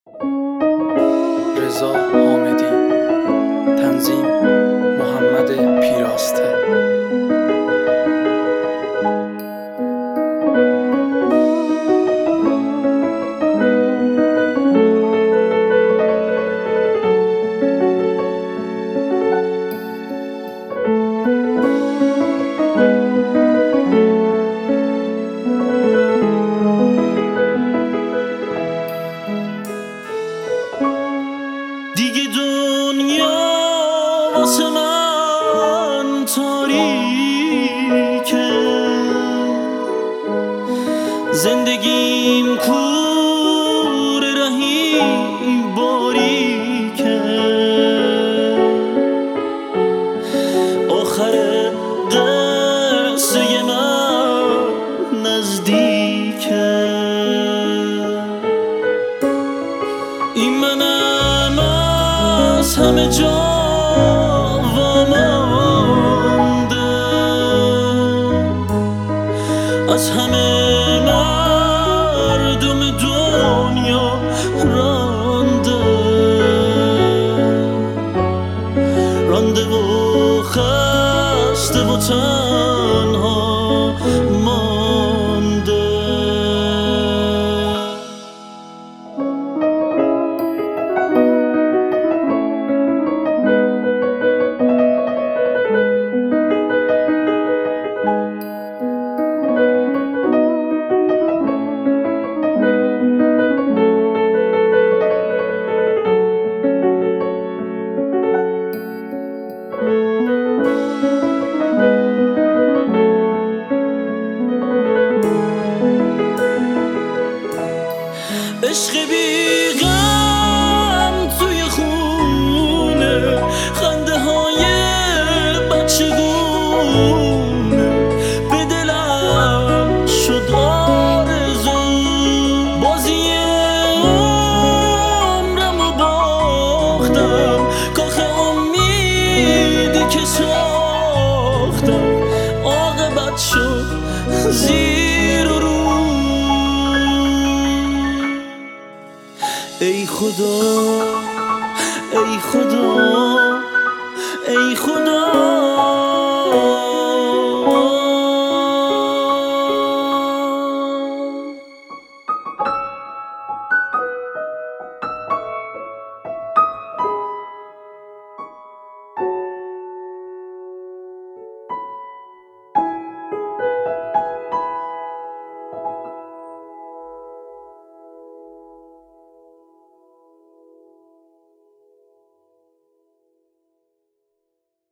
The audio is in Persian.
رضا حامدی. تنظیم محمد پیراسته. دیگه دنیا واسه من تاریکه، زندگیم کوره رهی باریکه، آخر قصه من نزدیکه. این منم از همه جا وامانده، از همه مردم دنیا رانده و خسته و تنها مانده. عشق بی غم توی خونه، خنده های بچگونه، به دلم شد آرزو، بازی عمرم و باختم، کاخ امیدی که ساختم عاقبت شد زیر و رو. ای خدا ای خدا ای خدا